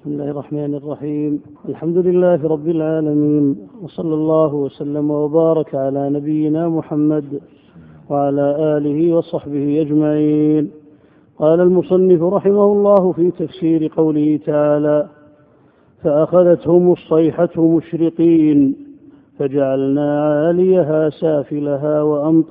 بسم الله الرحمن الرحيم. الحمد لله رب العالمين، وصلى الله وسلم وبارك على نبينا محمد وعلى آله وصحبه أجمعين. قال المصنف رحمه الله في تفسير قوله تعالى: فأخذتهم الصيحة مشرقين فجعلنا عاليها سافلها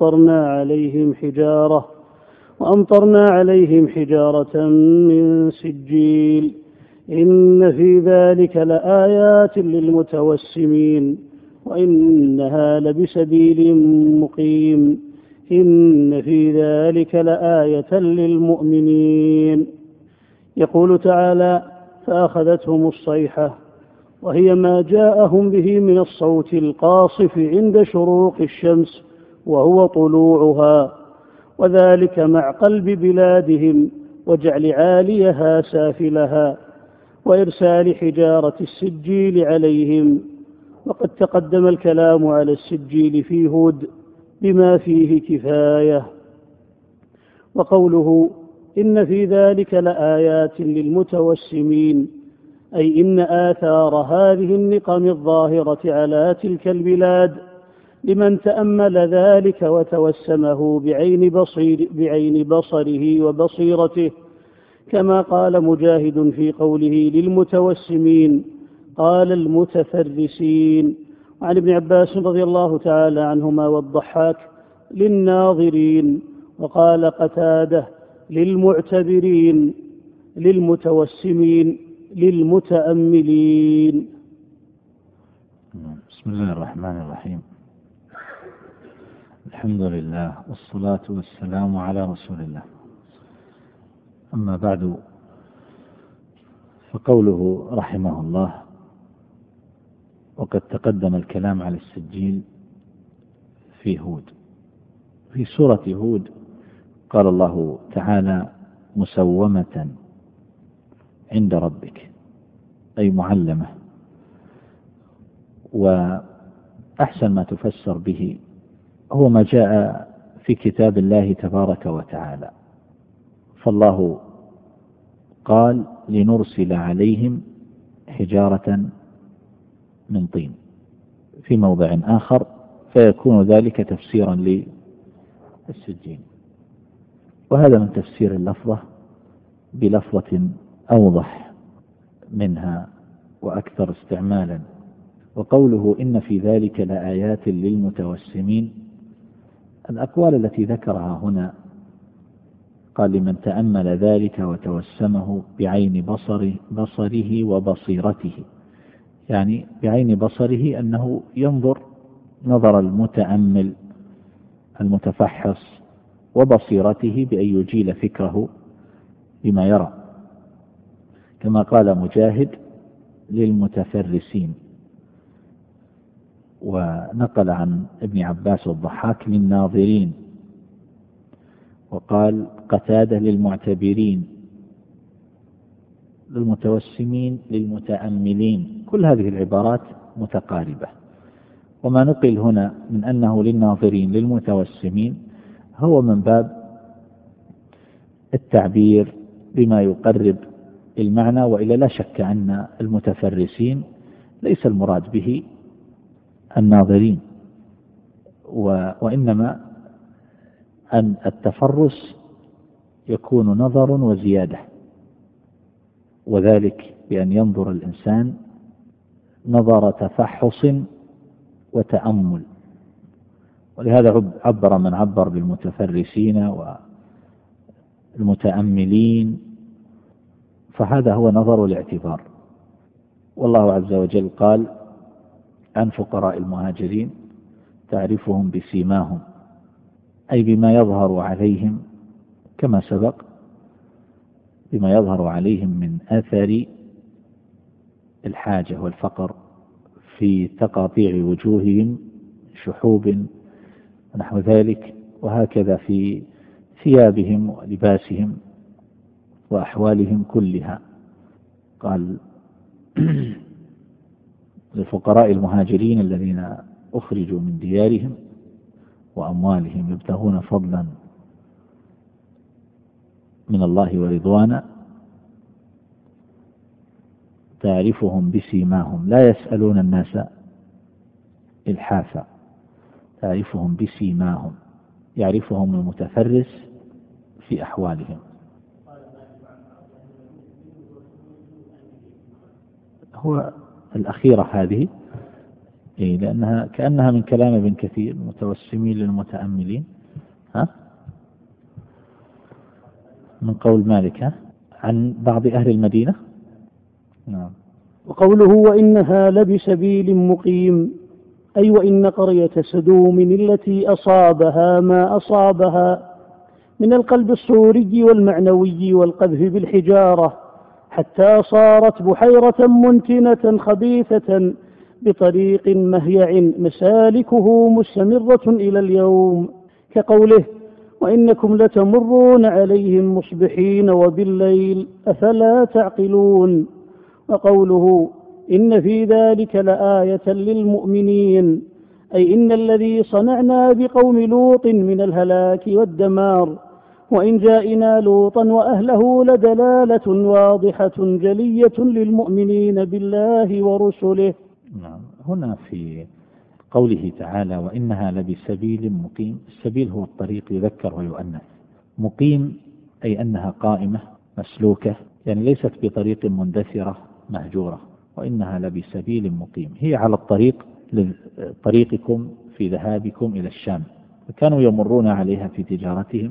وأمطرنا عليهم حجارة من سجيل إن في ذلك لآيات للمتوسمين وإنها لبسبيل مقيم إن في ذلك لآية للمؤمنين. يقول تعالى: فأخذتهم الصيحة، وهي ما جاءهم به من الصوت القاصف عند شروق الشمس وهو طلوعها، وذلك مع قلب بلادهم وجعل عاليها سافلها وإرسال حجارة السجيل عليهم. وقد تقدم الكلام على السجيل في هود بما فيه كفاية. وقوله إن في ذلك لآيات للمتوسمين، أي إن آثار هذه النقم الظاهرة على تلك البلاد لمن تأمل ذلك وتوسمه بعين بصره وبصيرته، كما قال مجاهد في قوله للمتوسمين قال المتفرسين، وعن ابن عباس رضي الله تعالى عنهما والضحاك للناظرين، وقال قتادة للمعتبرين، للمتوسمين للمتأملين. بسم الله الرحمن الرحيم. الحمد لله والصلاة والسلام على رسول الله. أما بعد، فقوله رحمه الله: وقد تقدم الكلام على السجيل في هود. في سورة هود قال الله تعالى: مسومة عند ربك، أي معلمة. وأحسن ما تفسر به هو ما جاء في كتاب الله تبارك وتعالى. فالله قال: لنرسل عليهم حجارة من طين، في موضع آخر فيكون ذلك تفسيرا للسجين. وهذا من تفسير اللفظة بلفظة أوضح منها وأكثر استعمالا. وقوله إن في ذلك لآيات للمتوسمين، الأقوال التي ذكرها هنا قال: لمن تأمل ذلك وتوسمه بعين بصره وبصيرته، يعني بعين بصره أنه ينظر نظر المتأمل المتفحص، وبصيرته بأن يجيل فكره بما يرى، كما قال مجاهد للمتفرسين. ونقل عن ابن عباس والضحاك للناظرين، وقال قتادة للمعتبرين، للمتوسمين للمتأملين. كل هذه العبارات متقاربة. وما نقل هنا من أنه للناظرين للمتوسمين هو من باب التعبير بما يقرب المعنى، وإلا لا شك أن المتفرسين ليس المراد به الناظرين، وإنما أن التفرس يكون نظر وزيادة، وذلك بأن ينظر الإنسان نظر تفحص وتأمل. ولهذا عبر من عبر بالمتفرسين والمتأملين، فهذا هو نظر الاعتبار. والله عز وجل قال عن فقراء المهاجرين: تعرفهم بسيماهم، أي بما يظهر عليهم، كما سبق، بما يظهر عليهم من أثر الحاجة والفقر في تقاطيع وجوههم، شحوب ونحو ذلك، وهكذا في ثيابهم ولباسهم وأحوالهم كلها. قال للفقراء المهاجرين الذين أخرجوا من ديارهم وأموالهم يبتغون فضلا من الله ورضوانا، تعرفهم بسيماهم لا يسألون الناس إلحافا، تعرفهم بسيماهم، يعرفهم المتفرس في أحوالهم. هو الأخيرة هذه لأنها كأنها من كلام ابن كثير، متوسمين للمتأملين، من قول مالك عن بعض أهل المدينة. نعم. وقوله وإنها لبسبيل مقيم، أي وإن قرية سدوم التي أصابها ما أصابها من القلب الصوري والمعنوي والقذف بالحجارة حتى صارت بحيرة منتنة خبيثة بطريق مهيع مسالكه مستمرة إلى اليوم، كقوله وإنكم لتمرون عليهم مصبحين وبالليل أفلا تعقلون. وقوله إن في ذلك لآية للمؤمنين، أي إن الذي صنعنا بقوم لوط من الهلاك والدمار وإن جائنا لوطا وأهله لدلالة واضحة جلية للمؤمنين بالله ورسله. نعم. هنا في قوله تعالى وإنها لبسبيل مقيم، السبيل هو الطريق يذكر ويؤنث، مقيم أي أنها قائمة مسلوكة، يعني ليست بطريق مندثرة مهجورة، وإنها لبسبيل مقيم، هي على الطريق طريقكم في ذهابكم إلى الشام، فكانوا يمرون عليها في تجارتهم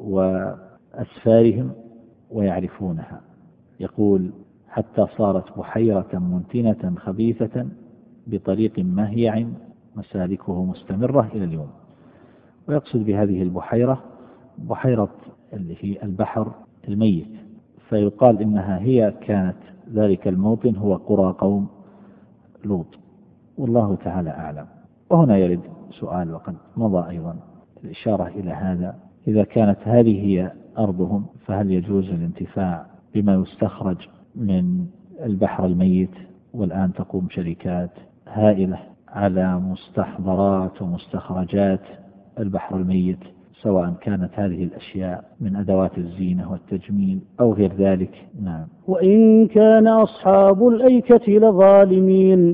وأسفارهم ويعرفونها. يقول حتى صارت بحيرة منتنة خبيثة بطريق مهيع مسالكه مستمرة إلى اليوم. ويقصد بهذه البحيرة بحيرة اللي هي البحر الميت، فيقال إنها هي كانت ذلك الموطن هو قرى قوم لوط، والله تعالى أعلم. وهنا يرد سؤال وقد مضى أيضا الإشارة إلى هذا، إذا كانت هذه هي أرضهم فهل يجوز الانتفاع بما يستخرج من البحر الميت؟ والآن تقوم شركات هائلة على مستحضرات ومستخرجات البحر الميت، سواء كانت هذه الأشياء من أدوات الزينة والتجميل أو غير ذلك. نعم. وإن كان أصحاب الأيكة لظالمين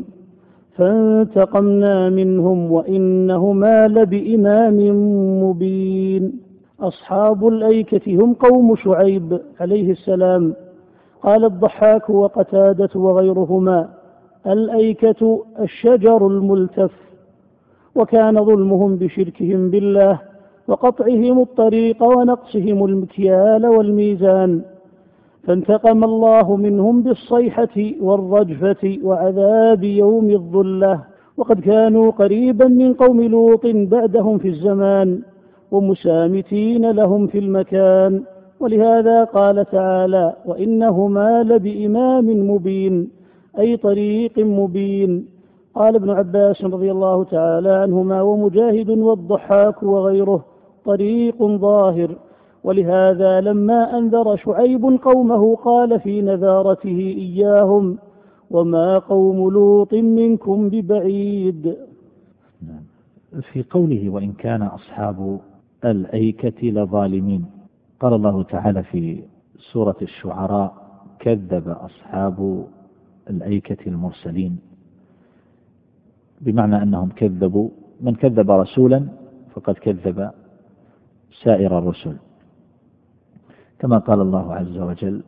فانتقمنا منهم وإنهما لبإمام مبين. أصحاب الأيكة هم قوم شعيب عليه السلام. قال الضحاك وقتادة وغيرهما الأيكة الشجر الملتف، وكان ظلمهم بشركهم بالله وقطعهم الطريق ونقصهم المكيال والميزان، فانتقم الله منهم بالصيحة والرجفة وعذاب يوم الظلة. وقد كانوا قريبا من قوم لوط بعدهم في الزمان ومسامتين لهم في المكان، ولهذا قال تعالى وإنهما لبإمام مبين، أي طريق مبين. قال ابن عباس رضي الله تعالى عنهما ومجاهد والضحاك وغيره طريق ظاهر. ولهذا لما أنذر شعيب قومه قال في نذارته إياهم وما قوم لوط منكم ببعيد. في قوله وإن كان أصحاب الأيكة لظالمين، قال الله تعالى في سورة الشعراء كذب أصحاب الأيكة المرسلين، بمعنى أنهم كذبوا، من كذب رسولا فقد كذب سائر الرسل، كما قال الله عز وجل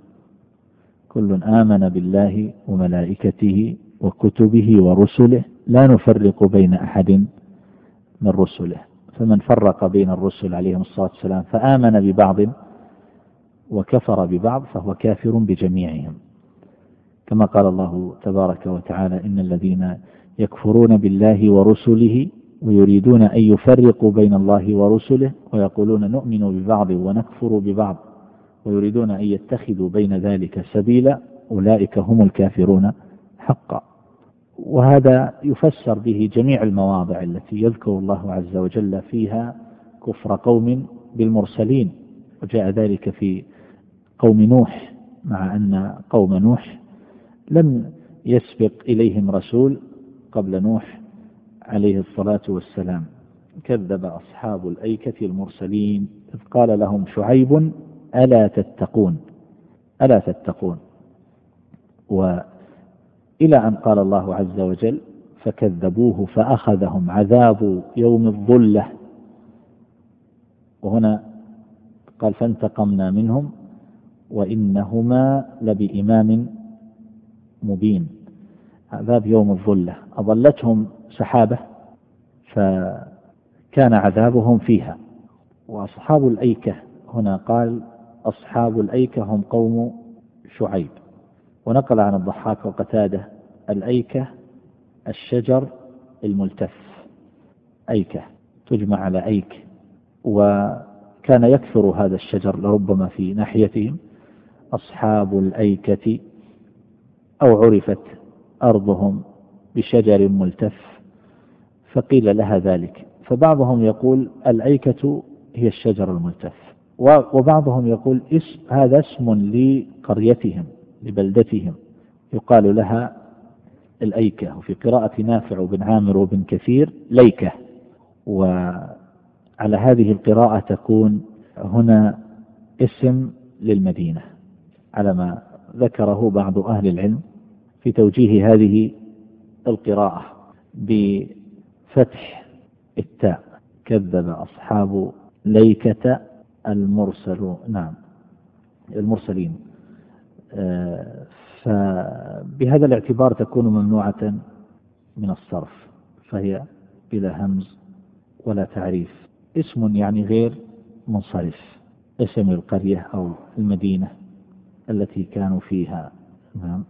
كل آمن بالله وملائكته وكتبه ورسله لا نفرق بين أحد من رسله، فمن فرق بين الرسل عليهم الصلاة والسلام فآمن ببعض وكفر ببعض فهو كافر بجميعهم، كما قال الله تبارك وتعالى إن الذين يكفرون بالله ورسله ويريدون أن يفرقوا بين الله ورسله ويقولون نؤمن ببعض ونكفر ببعض ويريدون أن يتخذوا بين ذلك سبيلا أولئك هم الكافرون حقا. وهذا يفسر به جميع المواضع التي يذكر الله عز وجل فيها كفر قوم بالمرسلين، وجاء ذلك في قوم نوح، مع أن قوم نوح لم يسبق إليهم رسول قبل نوح عليه الصلاة والسلام. كذب أصحاب الأيكة المرسلين إذ قال لهم شعيب ألا تتقون، ألا تتقون. إلى أن قال الله عز وجل فكذبوه فأخذهم عذاب يوم الظلة. وهنا قال فانتقمنا منهم وإنهما لبإمام مبين. عذاب يوم الظلة أظلتهم سحابة فكان عذابهم فيها. وأصحاب الأيكة هنا قال أصحاب الأيكة هم قوم شعيب. ونقل عن الضحاك وقتادة الأيكة الشجر الملتف، أيكة تجمع على أيك، وكان يكثر هذا الشجر لربما في ناحيتهم أصحاب الأيكة، أو عرفت أرضهم بشجر ملتف فقيل لها ذلك. فبعضهم يقول الأيكة هي الشجر الملتف، وبعضهم يقول هذا اسم لقريتهم لبلدتهم يقال لها الأيكة. وفي قراءة نافع وبن عامر وبن كثير ليكة. وعلى هذه القراءة تكون هنا اسم للمدينة على ما ذكره بعض أهل العلم في توجيه هذه القراءة بفتح التاء. كذب أصحاب ليكة المرسلين. فبهذا الاعتبار تكون ممنوعة من الصرف، فهي بلا همز ولا تعريف، اسم يعني غير منصرف، اسم القرية أو المدينة التي كانوا فيها. نعم.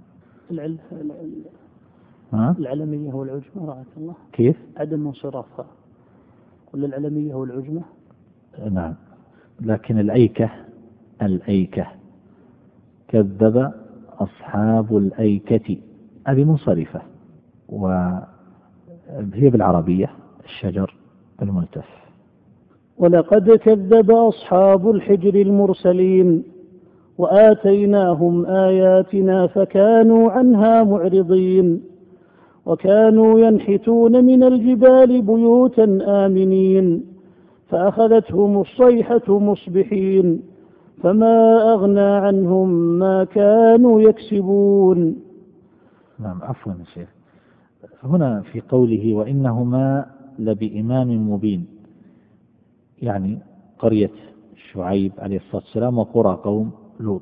العلمية والعجمة رعاك الله. كيف؟ عدم انصرافها. كل العلمية والعجمة. نعم. لكن الأيكة كذب أصحاب الأيكة هذه منصرفة، وهي بالعربية الشجر الملتف. ولقد كذب أصحاب الحجر المرسلين وآتيناهم آياتنا فكانوا عنها معرضين وكانوا ينحتون من الجبال بيوتا آمنين فأخذتهم الصيحة مصبحين فما أغنى عنهم ما كانوا يكسبون. نعم عفوا يا شيخ. هنا في قوله وإنهما لبإمام مبين، يعني قرية شعيب عليه الصلاة والسلام وقرى قوم لوط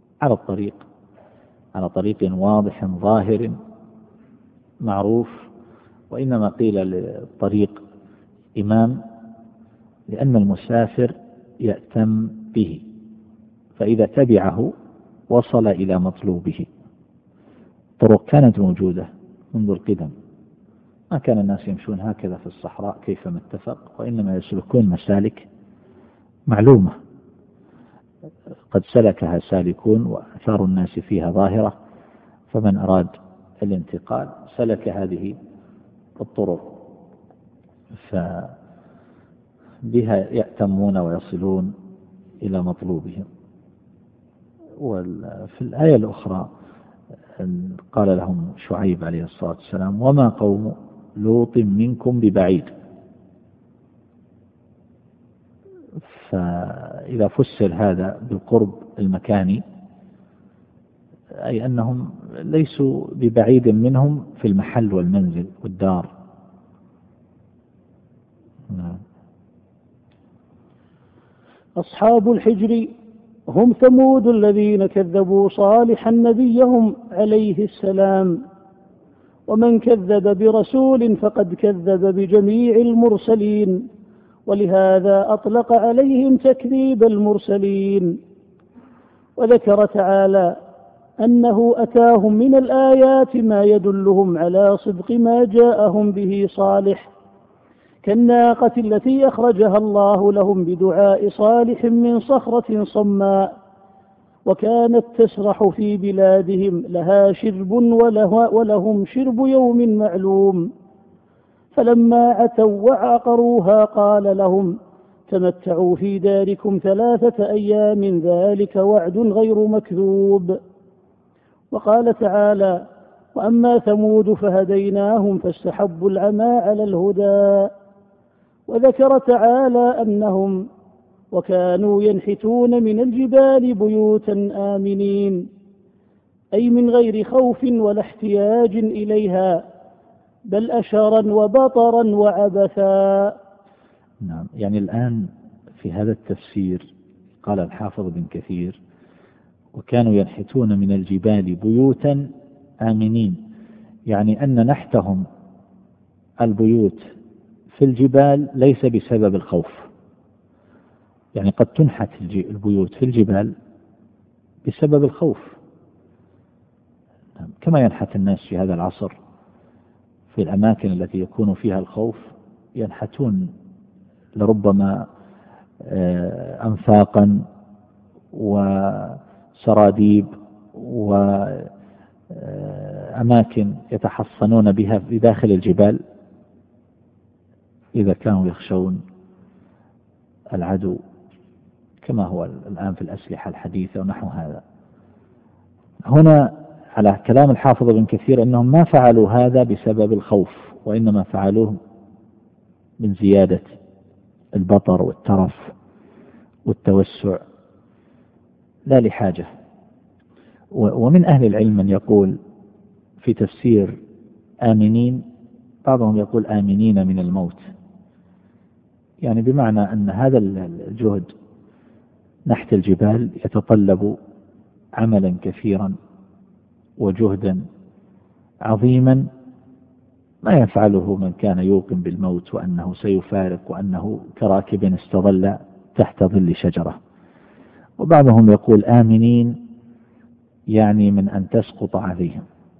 على طريق واضح ظاهر معروف. وإنما قيل للطريق إمام لأن المسافر يأتم به، فإذا تبعه وصل إلى مطلوبه. طرق كانت موجودة منذ القدم، ما كان الناس يمشون هكذا في الصحراء كيفما اتفق، وإنما يسلكون مسالك معلومة قد سلكها سالكون وأثار الناس فيها ظاهرة، فمن أراد الانتقال سلك هذه الطرق فبها يأتمون ويصلون إلى مطلوبهم. وفي الآية الأخرى قال لهم شعيب عليه الصلاة والسلام وما قوم لوط منكم ببعيد. فإذا فسر هذا بالقرب المكاني أي أنهم ليسوا ببعيد منهم في المحل والمنزل والدار. أصحاب الحجر هم ثمود الذين كذبوا صالحا نبيهم عليه السلام، ومن كذب برسول فقد كذب بجميع المرسلين، ولهذا أطلق عليهم تكذيب المرسلين. وذكر تعالى أنه أتاهم من الآيات ما يدلهم على صدق ما جاءهم به صالح، كالناقة التي أخرجها الله لهم بدعاء صالح من صخرة صماء، وكانت تسرح في بلادهم لها شرب ولهم شرب يوم معلوم، فلما عتوا وعقروها قال لهم تمتعوا في داركم 3 أيام ذلك وعد غير مكذوب. وقال تعالى وأما ثمود فهديناهم فاستحبوا العمى على الهدى. وذكر تعالى أنهم وكانوا ينحتون من الجبال بيوتا آمنين، أي من غير خوف ولا احتياج إليها، بل أشرا وبطرا وعبثا. نعم، يعني الآن في هذا التفسير قال الحافظ بن كثير: وكانوا ينحتون من الجبال بيوتا آمنين، يعني أن نحتهم البيوت في الجبال ليس بسبب الخوف، يعني قد تنحت البيوت في الجبال بسبب الخوف، كما ينحت الناس في هذا العصر في الأماكن التي يكون فيها الخوف، ينحتون لربما أنفاقا وسراديب وأماكن يتحصنون بها بداخل الجبال إذا كانوا يخشون العدو، كما هو الآن في الأسلحة الحديثة ونحو هذا. هنا على كلام الحافظ بن كثير أنهم ما فعلوا هذا بسبب الخوف، وإنما فعلوه من زيادة البطر والترف والتوسع لا لحاجة. ومن أهل العلم من يقول في تفسير آمنين، بعضهم يقول آمنين من الموت، يعني بمعنى أن هذا الجهد نحت الجبال يتطلب عملا كثيرا وجهدا عظيما ما يفعله من كان يوقن بالموت وأنه سيفارق وأنه كراكب استظل تحت ظل شجرة. وبعضهم يقول آمنين يعني من أن تسقط عليهم،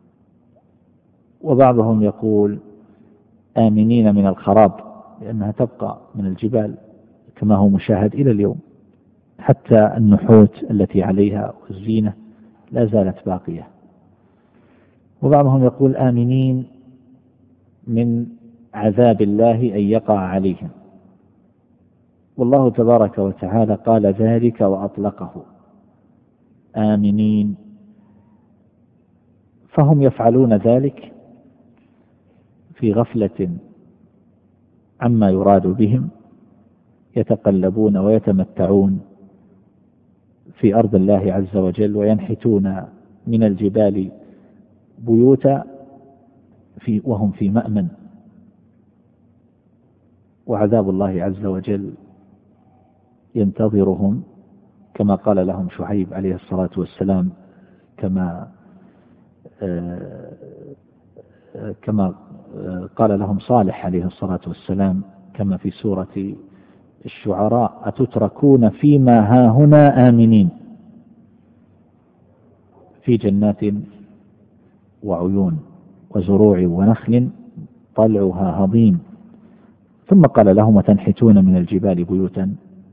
وبعضهم يقول آمنين من الخراب، لأنها تبقى من الجبال كما هو مشاهد إلى اليوم، حتى النحوت التي عليها والزينة لا زالت باقية. وبعضهم يقول آمنين من عذاب الله أن يقع عليهم، والله تبارك وتعالى قال ذلك وأطلقه آمنين، فهم يفعلون ذلك في غفلة عما يراد بهم، يتقلبون ويتمتعون في أرض الله عز وجل، وينحتون من الجبال بيوتا وهم في مأمن، وعذاب الله عز وجل ينتظرهم كما قال لهم شعيب عليه الصلاة والسلام، كما قال لهم صالح عليه الصلاة والسلام، كما في سورة الشعراء: أتتركون فيما هاهنا آمنين في جنات وعيون وزروع ونخل طلعها هضيم. ثم قال لهم: وتنحتون من الجبال بيوتا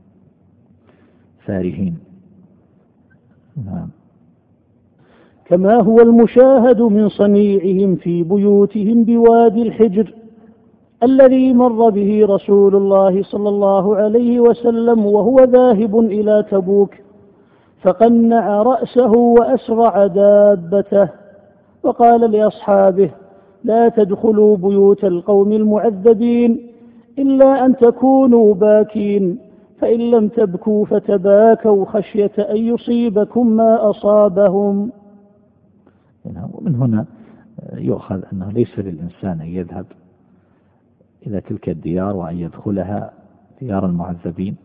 فارهين. نعم. كما هو المشاهد من صنيعهم في بيوتهم بوادي الحجر الذي مر به رسول الله صلى الله عليه وسلم وهو ذاهب إلى تبوك، فقنع رأسه وأسرع دابته، وقال لأصحابه: لا تدخلوا بيوت القوم المعذبين إلا أن تكونوا باكين، فإن لم تبكوا فتباكوا خشية أن يصيبكم ما أصابهم. ومن هنا يؤخذ أنه ليس للإنسان أن يذهب إلى تلك الديار وأن يدخلها ديار المعذبين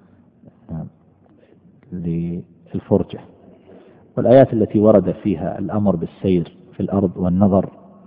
للفرجة. والآيات التي ورد فيها الأمر بالسير في الأرض والنظر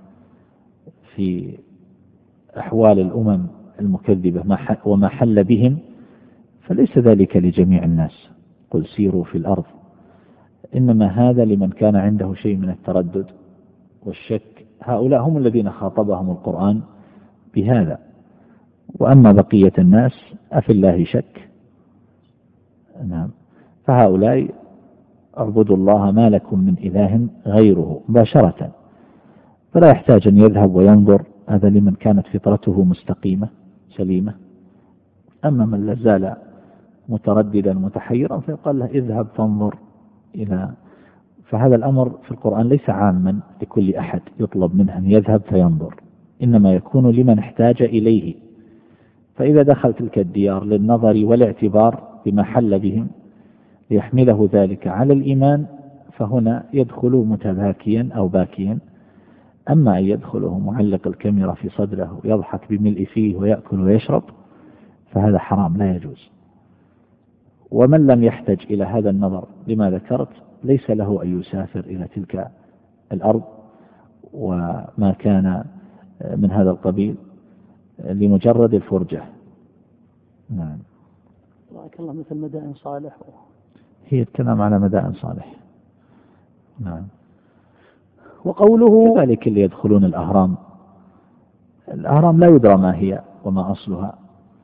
في أحوال الأمم المكذبة وما حل بهم، فليس ذلك لجميع الناس، قل سيروا في الأرض، إنما هذا لمن كان عنده شيء من التردد والشك، هؤلاء هم الذين خاطبهم القرآن بهذا. وأما بقية الناس أفي الله شك، نعم، فهؤلاء اعبدوا الله ما لكم من إله غيره مباشرة، فلا يحتاج أن يذهب وينظر، هذا لمن كانت فطرته مستقيمة سليمة. أما من لازال مترددا متحيرا فيقال له اذهب فانظر فهذا الأمر في القرآن ليس عاما لكل أحد يطلب منه أن يذهب فينظر، إنما يكون لمن احتاج إليه. فإذا دخل تلك الديار للنظر والاعتبار بما حل بهم ليحمله ذلك على الإيمان، فهنا يدخل متباكيا أو باكيا. أما أن يدخله معلق الكاميرا في صدره ويضحك بملء فيه ويأكل ويشرب فهذا حرام لا يجوز. ومن لم يحتج إلى هذا النظر لما ذكرت ليس له أن يسافر إلى تلك الأرض وما كان من هذا القبيل لمجرد الفرجة. نعم. بارك الله. مثل مدائن صالح هي الكلام على مدائن صالح. نعم. وقوله كذلك اللي يدخلون الأهرام لا يدرى ما هي وما أصلها.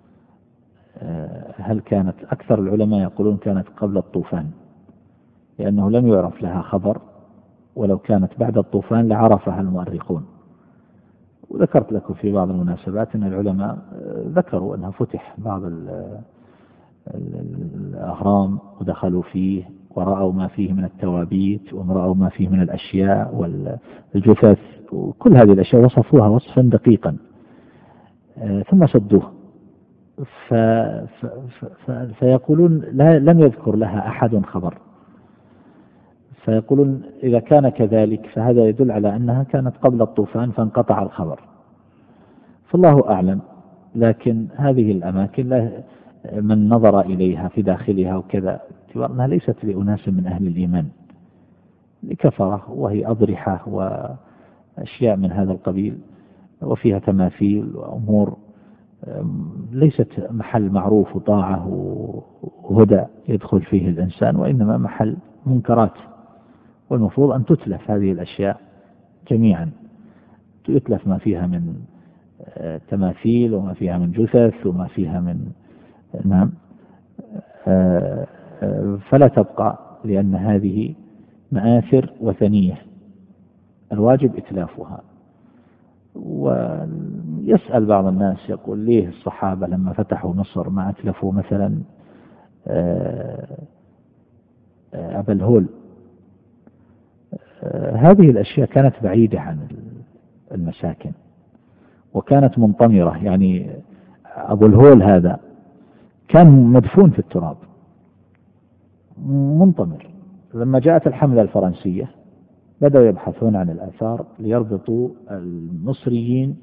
هل كانت أكثر العلماء يقولون كانت قبل الطوفان لأنه لم يعرف لها خبر، ولو كانت بعد الطوفان لعرفها المؤرخون. وذكرت لكم في بعض المناسبات أن العلماء ذكروا أنها فتح بعض الأهرام ودخلوا فيه ورأوا ما فيه من التوابيت ورأوا ما فيه من الأشياء والجثث وكل هذه الأشياء وصفوها وصفا دقيقا ثم سدوه. فيقولون لم يذكر لها أحد خبر، فيقولون إذا كان كذلك فهذا يدل على أنها كانت قبل الطوفان فانقطع الخبر، فالله أعلم. لكن هذه الأماكن من نظر إليها في داخلها وكذا أنها ليست لأناس من أهل الإيمان، لكفرة، وهي أضرحة وأشياء من هذا القبيل، وفيها تماثيل وأمور ليست محل معروف وطاعة وهدى يدخل فيه الإنسان، وإنما محل منكرات. والمفروض أن تتلف هذه الأشياء جميعا، يتلف ما فيها من تماثيل وما فيها من جثث وما فيها من نعم فلا تبقى، لأن هذه مآثر وثنية الواجب إتلافها. ويسأل بعض الناس يقول ليه الصحابة لما فتحوا مصر ما أتلفوا مثلا أبا الهول؟ هذه الأشياء كانت بعيدة عن المساكن وكانت منطمرة. يعني أبو الهول هذا كان مدفون في التراب منطمر. لما جاءت الحملة الفرنسية بدأوا يبحثون عن الآثار ليربطوا المصريين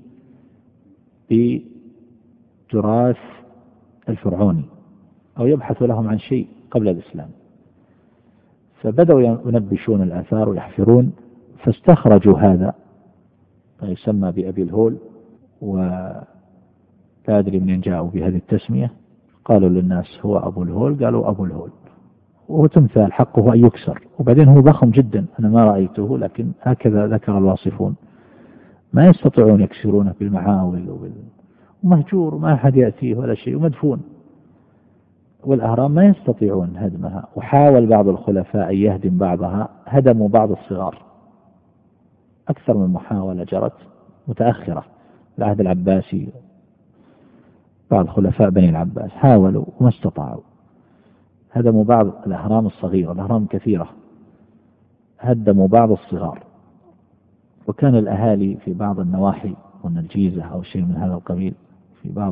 بتراث الفرعوني أو يبحثوا لهم عن شيء قبل الإسلام، فبدأوا ينبشون الآثار ويحفرون، فاستخرجوا هذا ما يسمى بأبي الهول، ولا أدري منين جاءوا بهذه التسمية. قالوا للناس هو أبو الهول، قالوا أبو الهول، وهو تمثال حقه أن يكسر، وبعدين هو ضخم جدا أنا ما رأيته، لكن هكذا ذكر الواصفون، ما يستطيعون يكسرونه بالمعاول ومهجور ما أحد يأتيه ولا شيء ومدفون. والأهرام ما يستطيعون هدمها، وحاول بعض الخلفاء أن يهدم بعضها، هدموا بعض الصغار. أكثر من محاولة جرت متأخرة العهد العباسي، بعض خلفاء بني العباس حاولوا وما استطاعوا، هدموا بعض الأهرام الصغيرة، الأهرام كثيرة، هدموا بعض الصغار. وكان الأهالي في بعض النواحي من الجيزة أو شيء من هذا القبيل في بعض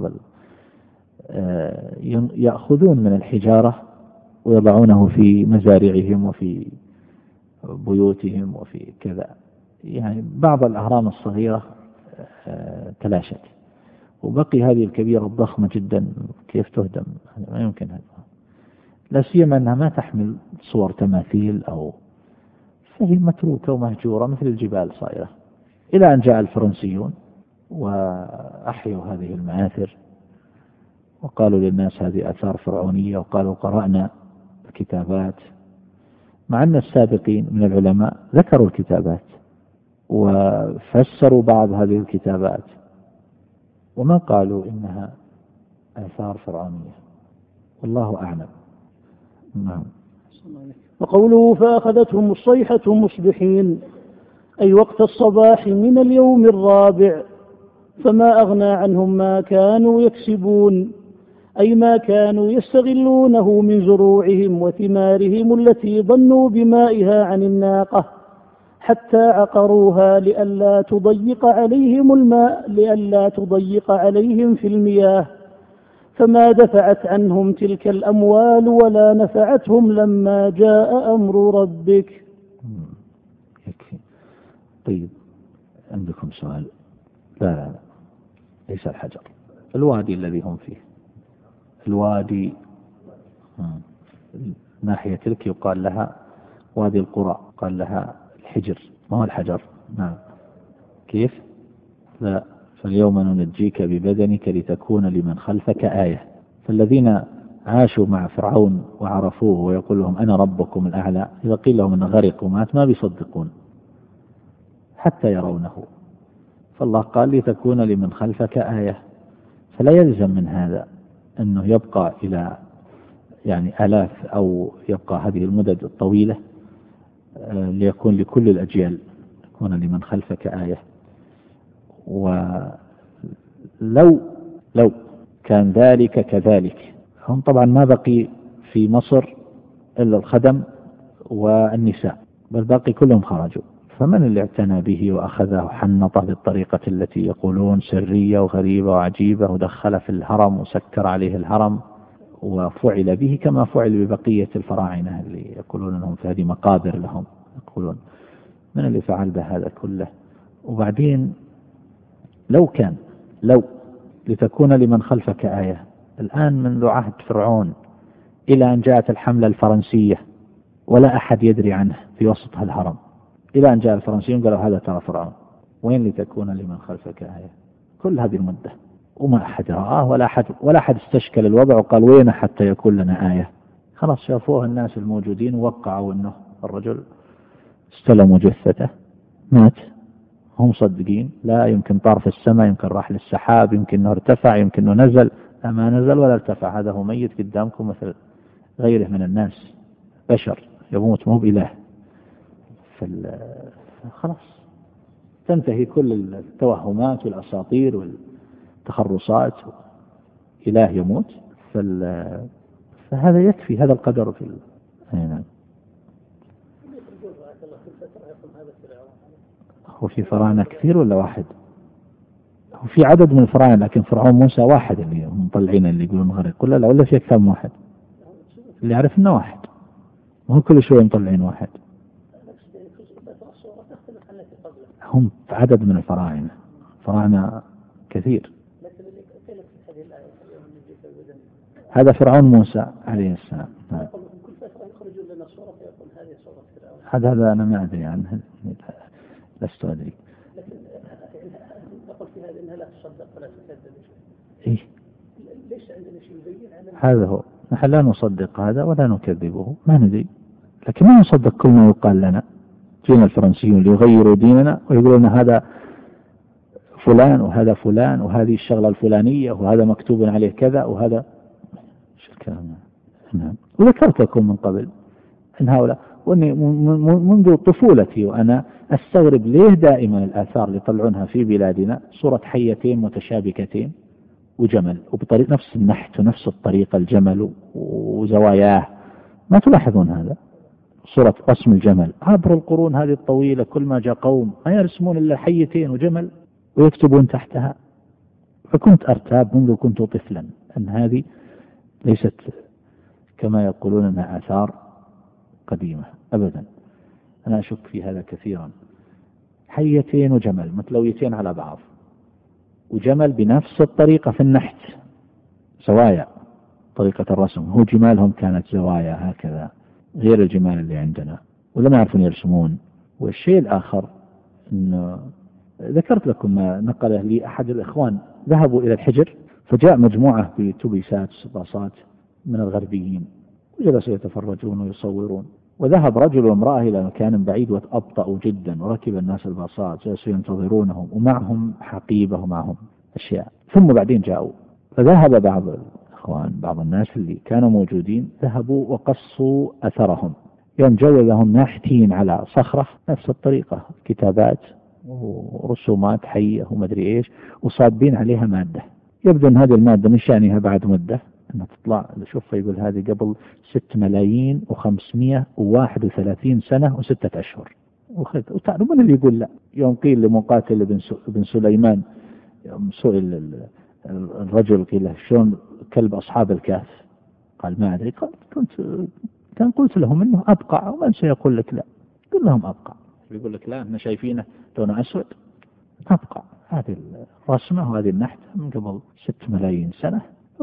يأخذون من الحجارة ويضعونه في مزارعهم وفي بيوتهم وفي كذا. يعني بعض الأهرام الصغيرة تلاشت، وبقي هذه الكبيرة الضخمة جدا كيف تهدم؟ ما يمكن هذا، لا سيما أنها ما تحمل صور تماثيل فهي متروكة ومهجورة مثل الجبال صائرة، إلى أن جاء الفرنسيون وأحيوا هذه المآثر وقالوا للناس هذه آثار فرعونية، وقالوا قرأنا الكتابات، مع أن السابقين من العلماء ذكروا الكتابات وفسروا بعض هذه الكتابات وما قالوا إنها آثار فرعونية، والله أعلم. نعم. وقوله فأخذتهم الصيحة مصبحين، أي وقت الصباح من اليوم الرابع، فما أغنى عنهم ما كانوا يكسبون، أي ما كانوا يستغلونه من زروعهم وثمارهم التي ضنوا بمائها عن الناقة، حتى عقروها لئلا تضيق عليهم في المياه، فما دفعت عنهم تلك الأموال ولا نفعتهم لما جاء أمر ربك. يكفي. طيب عندكم سؤال؟ لا ليس الحجر، الوادي الذي هم فيه، الوادي ناحية تلك يقال لها وادي القرى، قال لها الحجر، ما هو الحجر. نعم. كيف؟ لا، فاليوم ننجيك ببدنك لتكون لمن خلفك آية. فالذين عاشوا مع فرعون وعرفوه ويقول لهم أنا ربكم الأعلى، إذا قيل لهم أن غرق ومات ما بيصدقون حتى يرونه. فالله قال لتكون لمن خلفك آية، فلا يلزم من هذا أنه يبقى إلى يعني آلاف أو يبقى هذه المدد الطويلة ليكون لكل الأجيال، يكون لمن خلفك آية. ولو كان ذلك كذلك، هم طبعا ما بقي في مصر إلا الخدم والنساء، بل باقي كلهم خرجوا. فمن اللي اعتنى به وأخذه وحنطه بالطريقة التي يقولون سرية وغريبة وعجيبة، ودخل في الهرم وسكر عليه الهرم، وفعل به كما فعل ببقية الفراعنة اللي يقولون أنهم في هذه مقابر لهم، يقولون من اللي فعل بهذا كله. وبعدين لو لتكون لمن خلفك آية، الآن منذ عهد فرعون إلى أن جاءت الحملة الفرنسية ولا أحد يدري عنه في وسط الهرم، إلى أن جاء الفرنسيون قالوا هذا ترى فرعون، وين لتكون لمن خلفك آية؟ كل هذه المدة وما أحد رآه ولا أحد استشكل الوضع وقال وين حتى يكون لنا آية. خلاص شافوه الناس الموجودين ووقعوا أنه الرجل استلموا جثته مات. هم صدقين لا يمكن طار في السماء، يمكن راح للسحاب، يمكن أنه ارتفع، يمكن أنه نزل. ما نزل ولا ارتفع، هذا هو ميت قدامكم مثل غيره من الناس، بشر يموت مو بإله. خلاص تنتهي كل التوهمات والأساطير والتخرصات. إله يموت، فهذا يكفي، هذا القدر في نعم. هو في فراعنة كثير ولا واحد؟ هو في عدد من الفراعنة، لكن فرعون موسى واحد اللي مطلعين اللي يقولون غرق، ولا في أكثر من واحد؟ اللي يعرف إنه واحد، وهم كل شوية مطلعين واحد. هم عدد من الفراعنة، فراعنة كثير. هذا فرعون موسى عليه السلام. هذا أنا ما أدري عنه، لست أدري. إيه؟ هذا هو، نحن لا نصدق هذا ولا نكذبه، ما ندري، لكن ما نصدق كل ما يقال لنا. جينا الفرنسيون ليغيروا ديننا ويقولون هذا فلان وهذا فلان وهذه الشغلة الفلانية وهذا مكتوب عليه كذا وهذا شو الكلام. نعم. وذكرت لكم من قبل أن هؤلاء، وأني منذ طفولتي وأنا أستغرب ليه دائما الآثار اللي يطلعونها في بلادنا صورة حيتين متشابكتين وجمل، وبطريقة نفس النحت ونفس الطريقة الجمل وزواياه، ما تلاحظون هذا؟ صورة رسم الجمل عبر القرون هذه الطويلة، كل ما جاء قوم ما يرسمون إلا حيتين وجمل ويكتبون تحتها. فكنت أرتاب منذ كنت طفلا أن هذه ليست كما يقولون أنها آثار قديمة أبدا. أنا أشك في هذا كثيرا. حيتين وجمل متلويتين على بعض، وجمل بنفس الطريقة في النحت، زوايا طريقة الرسم، هو جمالهم كانت زوايا هكذا غير الجمال اللي عندنا، ولا ما يعرفون يرسمون. والشيء الآخر أنه ذكرت لكم ما نقله لي أحد الإخوان، ذهبوا إلى الحجر فجاء مجموعة بتوبيسات باصات من الغربيين وجلسوا يتفرجون ويصورون، وذهب رجل وامرأة إلى مكان بعيد وأبطأوا جدا، وركب الناس الباصات جلسوا ينتظرونهم ومعهم حقيبة ومعهم أشياء. ثم بعدين جاءوا، فذهب بعض الإخوان بعض الناس اللي كانوا موجودين ذهبوا وقصوا أثرهم، يوم جوزهم ناحتين على صخرة نفس الطريقة، كتابات ورسومات حية ومدري إيش، وصابين عليها مادة. يبدو أن هذه المادة من شأنها بعد مدة أنها تطلع. شوف يقول هذه قبل 6,531 سنة و6 أشهر. وتعرف من اللي يقول لا؟ يوم قيل لمقاتل بن سليمان، يوم سئل الرجل قيل له شلون كلب أصحاب الكهف؟ قال ما أدري. قلت لهم إنه أبقع، ومن سيقول لك لا؟ قل لهم أبقع. يقول لك لا احنا شايفينه لونه أسود، تبقى هذه الرسمة وهذه النحتة من قبل 6 ملايين سنة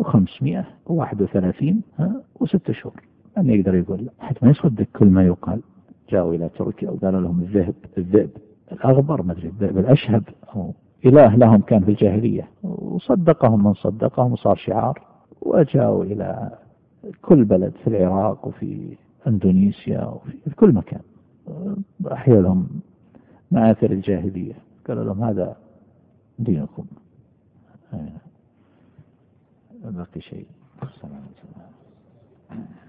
و531 و6 شهور. من يقدر يقول لا؟ حتى ما يصدق كل ما يقال. جاءوا إلى تركيا وقالوا لهم الذئب الأغبر، ما أدري الذئب الأشهب أو إله لهم كان في الجاهلية، وصدقهم من صدقهم وصار شعار. وجاءوا إلى كل بلد في العراق وفي إندونيسيا وفي كل مكان أحيا لهم مآثر الجاهلية، قالوا لهم هذا دينكم. باقي شيء.